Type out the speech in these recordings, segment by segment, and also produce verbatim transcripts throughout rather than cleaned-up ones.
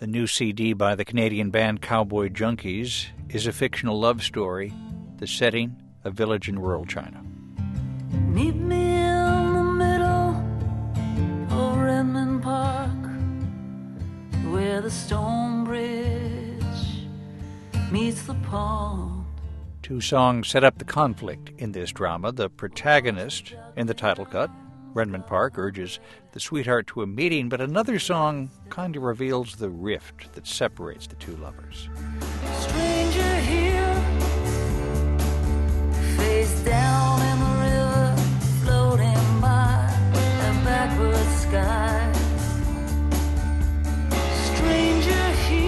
The new C D by the Canadian band Cowboy Junkies is a fictional love story, the setting a village in rural China. Meet me in the middle of Redmond Park, where the stone bridge meets the pond. Two songs set up the conflict in this drama. The protagonist in the title cut, Redmond Park, urges the sweetheart to a meeting, but another song kind of reveals the rift that separates the two lovers. Stranger here, face down in the river, floating by a backward sky. Stranger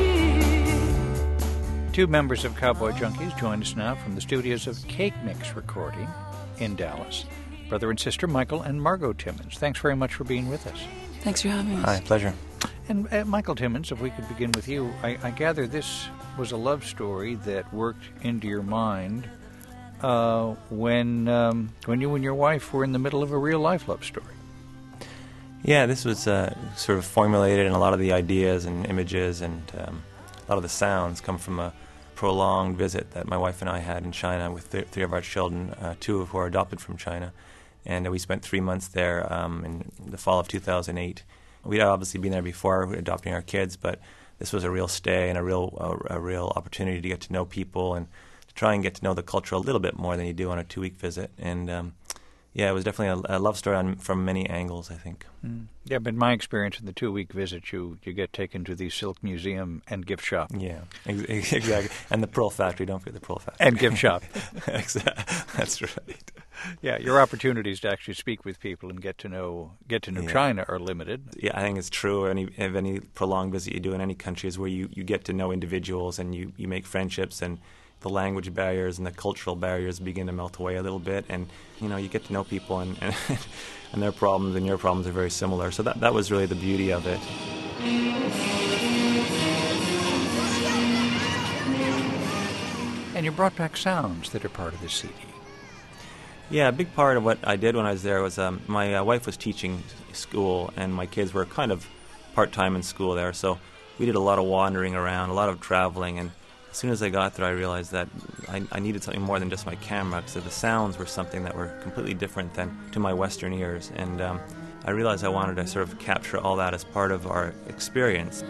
here. Two members of Cowboy Junkies join us now from the studios of Cake Mix Recording in Dallas. Brother and sister Michael and Margot Timmons. Thanks very much for being with us. Thanks for having us. Hi, pleasure. And uh, Michael Timmons, if we could begin with you, I, I gather this was a love story that worked into your mind uh, when um, when you and your wife were in the middle of a real-life love story. Yeah, this was uh, sort of formulated, and a lot of the ideas and images and um, a lot of the sounds come from a prolonged visit that my wife and I had in China with th- three of our children, uh, two of who are adopted from China. And uh, we spent three months there um, in the fall of two thousand eight. We'd obviously been there before adopting our kids, but this was a real stay and a real a, a real opportunity to get to know people and to try and get to know the culture a little bit more than you do on a two-week visit. And um, yeah, it was definitely a, a love story on, from many angles, I think. Mm. Yeah, but my experience in the two-week visit, you you get taken to the Silk Museum and gift shop. Yeah, ex- exactly. And the Pearl Factory, don't forget the Pearl Factory. And gift shop. Exactly. That's right. Yeah, your opportunities to actually speak with people and get to know get to know yeah. China are limited. Yeah, I think it's true. Any of any prolonged visit you do in any country is where you, you get to know individuals and you, you make friendships, and the language barriers and the cultural barriers begin to melt away a little bit, and you know you get to know people, and and, and their problems and your problems are very similar. So that that was really the beauty of it. And you brought back sounds that are part of this C D. Yeah, a big part of what I did when I was there was um, my uh, wife was teaching school, and my kids were kind of part-time in school there. So we did a lot of wandering around, a lot of traveling, and as soon as I got there, I realized that I, I needed something more than just my camera, because the sounds were something that were completely different than to my Western ears. And um, I realized I wanted to sort of capture all that as part of our experience.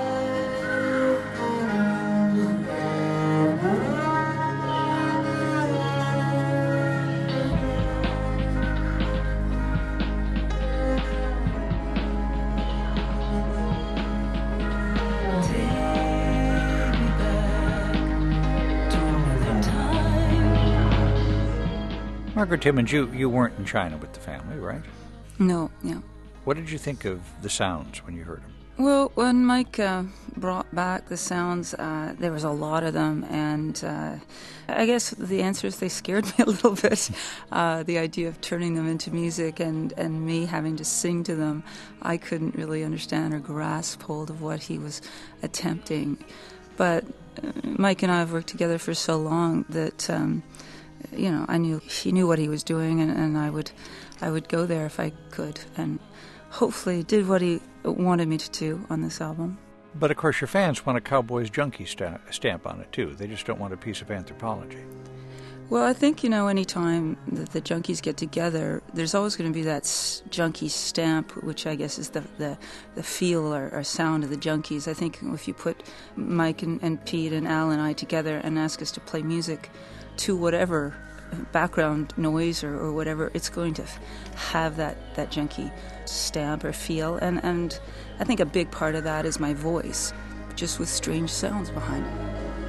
Margaret Timmons, you, you weren't in China with the family, right? No, no. What did you think of the sounds when you heard them? Well, when Mike uh, brought back the sounds, uh, there was a lot of them, and uh, I guess the answer is they scared me a little bit. Uh, the idea of turning them into music and, and me having to sing to them, I couldn't really understand or grasp hold of what he was attempting. But uh, Mike and I have worked together for so long that um, you know, I knew he knew what he was doing, and, and I would, I would go there if I could, and hopefully did what he wanted me to do on this album. But of course, your fans want a Cowboys Junkie sta- stamp on it too. They just don't want a piece of anthropology. Well, I think, you know, any time that the Junkies get together, there's always going to be that s- Junkie stamp, which I guess is the the, the feel or, or sound of the Junkies. I think if you put Mike and, and Pete and Al and I together and ask us to play music to whatever background noise or, or whatever, it's going to have that, that junkie stamp or feel. And, and I think a big part of that is my voice, just with strange sounds behind it.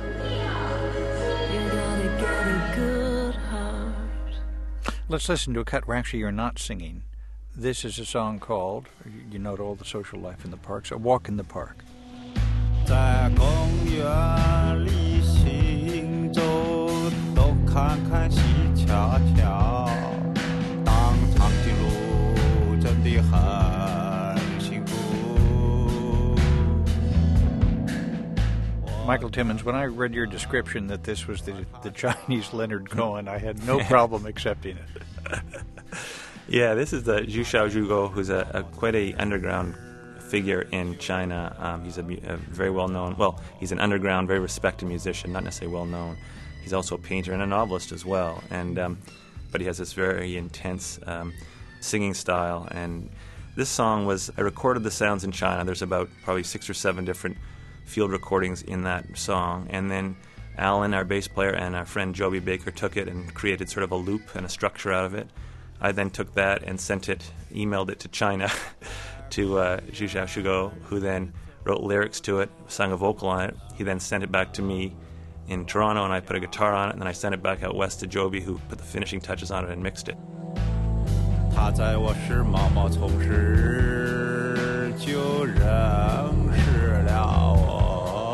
You gotta get a good heart. Let's listen to a cut where actually you're not singing. This is a song called, you note all the social life in the parks, A Walk in the Park. 在公园里行走，东看看西瞧瞧，当长颈鹿真的很幸福。 Michael Timmons, when I read your description that this was the, the Chinese Leonard Cohen, I had no problem accepting it. Yeah, this is the Zhu Xiao Zhugo, who's a, a quite a underground figure in China. Um, he's a, a very well-known, well, he's an underground, very respected musician, not necessarily well-known. He's also a painter and a novelist as well. And um, but he has this very intense um, singing style. And this song was, I recorded the sounds in China. There's about probably six or seven different field recordings in that song. And then Alan, our bass player, and our friend Joby Baker took it and created sort of a loop and a structure out of it. I then took that and sent it, emailed it to China, to uh, Zhu Xiao Shugo, who then wrote lyrics to it, sang a vocal on it. He then sent it back to me in Toronto, and I put a guitar on it, and then I sent it back out west to Joby, who put the finishing touches on it and mixed it. 他在我是毛毛虫时就认识了我。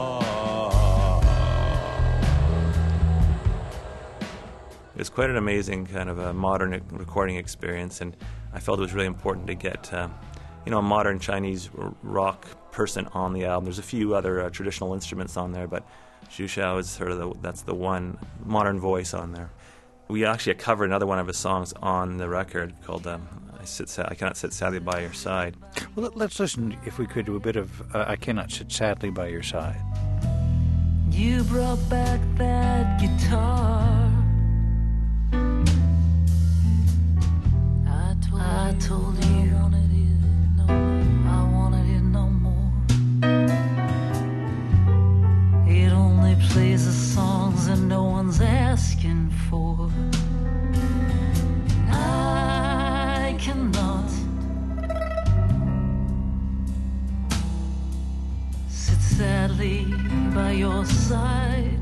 It was quite an amazing kind of a modern recording experience, and I felt it was really important to get, uh, you know, a modern Chinese rock person on the album. There's a few other uh, traditional instruments on there, but Zhu Xiao is sort of the, that's the one modern voice on there. We actually covered another one of his songs on the record called um, I, Sit Sa- I Cannot Sit Sadly by Your Side. Well, let's listen, if we could, to a bit of uh, I Cannot Sit Sadly by Your Side. You brought back that guitar. I told you I wanted it no more. I wanted it no more. It only plays the songs that no one's asking for. I cannot sit sadly by your side.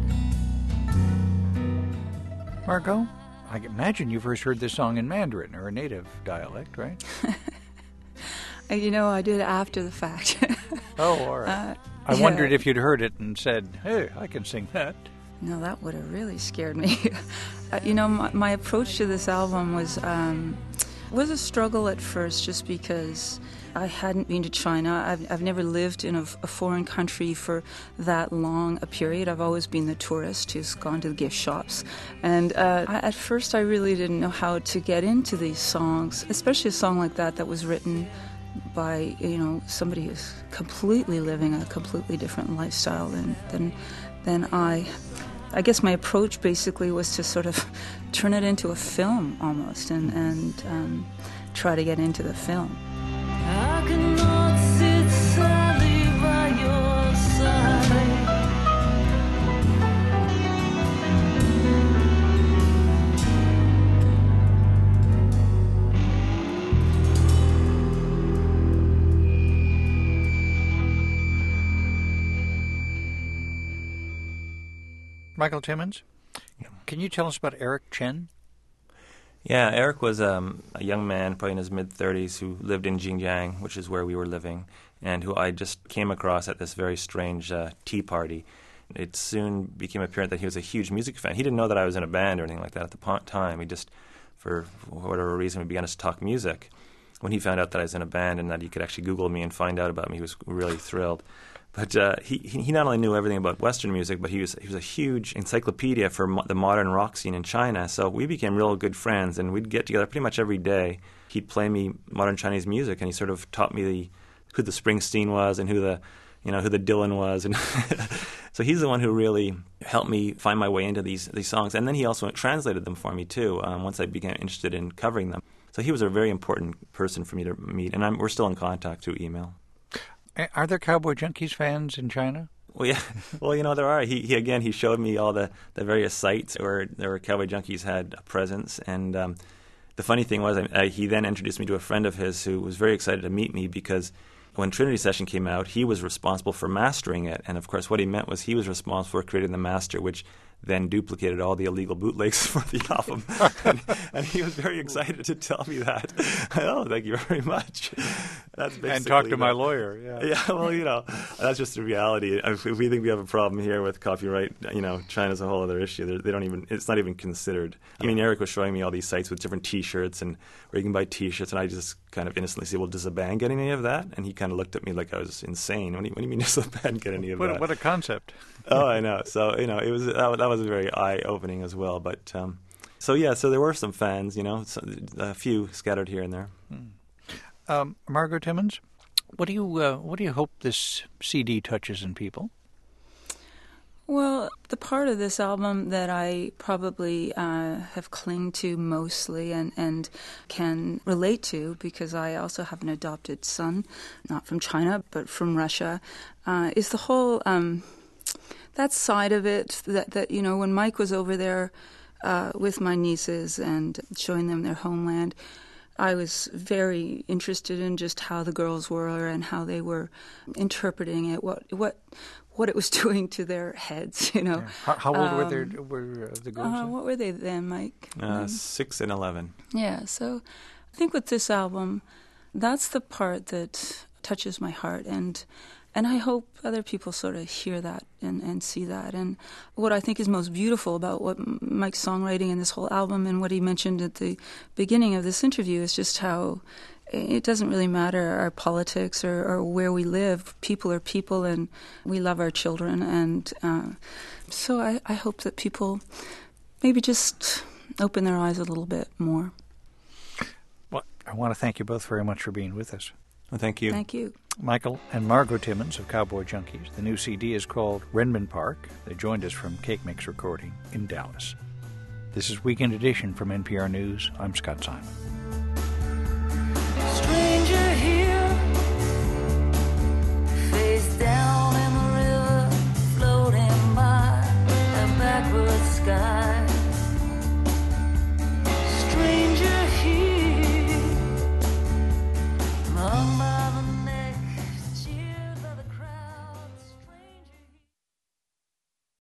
Margot, I imagine you first heard this song in Mandarin, or a native dialect, right? You know, I did after the fact. Oh, all right. Uh, I yeah. wondered if you'd heard it and said, hey, I can sing that. No, that would have really scared me. uh, you know, my, my approach to this album was um, was a struggle at first, just because I hadn't been to China. I've, I've never lived in a, a foreign country for that long a period. I've always been the tourist who's gone to the gift shops. And uh, I, at first I really didn't know how to get into these songs, especially a song like that that was written by, you know, somebody who's completely living a completely different lifestyle than than, than I. I guess my approach basically was to sort of turn it into a film almost, and, and um, try to get into the film. I cannot sit sadly by your side. Michael Timmins, can you tell us about Eric Chen? Yeah, Eric was um, a young man, probably in his mid-thirties, who lived in Xinjiang, which is where we were living, and who I just came across at this very strange uh, tea party. It soon became apparent that he was a huge music fan. He didn't know that I was in a band or anything like that at the po- time. He just, for whatever reason, we began to talk music. When he found out that I was in a band and that he could actually Google me and find out about me, he was really thrilled. But uh, he he not only knew everything about Western music, but he was he was a huge encyclopedia for mo- the modern rock scene in China. So we became real good friends, and we'd get together pretty much every day. He'd play me modern Chinese music, and he sort of taught me the, who the Springsteen was and who the you know who the Dylan was, and so he's the one who really helped me find my way into these these songs. And then he also translated them for me too. Um, once I became interested in covering them, so he was a very important person for me to meet, and I'm, we're still in contact through email. Are there Cowboy Junkies fans in China? Well, yeah. Well, you know, there are. He, he again, he showed me all the, the various sites where there were Cowboy Junkies had a presence. And um, the funny thing was, I, I, he then introduced me to a friend of his who was very excited to meet me, because when Trinity Session came out, he was responsible for mastering it. And, of course, what he meant was he was responsible for creating the master, which then duplicated all the illegal bootlegs for the album. and, and he was very excited to tell me that. Oh, thank you very much. That's basically and talk to the, my lawyer, yeah. Yeah, well, you know, that's just the reality. If, if we think we have a problem here with copyright, you know, China's a whole other issue. They're, they don't even, it's not even considered. I mean, Eric was showing me all these sites with different T-shirts and where you can buy T-shirts, and I just kind of innocently said, well, does the band get any of that? And he kind of looked at me like I was insane. What do you, what do you mean does the band get any of what, that? What a concept. Oh, I know. So, you know, it was that, that was very eye-opening as well. But, um, so yeah, so there were some fans, you know, so, a few scattered here and there. Hmm. Um, Margot Timmins, What do you uh, what do you hope this C D touches in people? Well, the part of this album that I probably uh, have clung to mostly and, and can relate to, because I also have an adopted son, not from China, but from Russia, uh, is the whole, um, that side of it that, that, you know, when Mike was over there uh, with my nieces and showing them their homeland, I was very interested in just how the girls were and how they were interpreting it, what what what it was doing to their heads, you know. Yeah. How, how old um, were, their, were uh, the girls? Uh, what were they then, Mike? Uh, Um, six and eleven. yeah, so I think with this album, that's the part that touches my heart, and and I hope other people sort of hear that and, and see that. And what I think is most beautiful about what Mike's songwriting in this whole album, and what he mentioned at the beginning of this interview, is just how it doesn't really matter our politics or, or where we live. People are people, and we love our children. And uh, so I, I hope that people maybe just open their eyes a little bit more. Well, I want to thank you both very much for being with us. Well, thank you. Thank you. Michael and Margot Timmons of Cowboy Junkies. The new C D is called Renman Park. They joined us from Cake Mix Recording in Dallas. This is Weekend Edition from N P R News. I'm Scott Simon. Street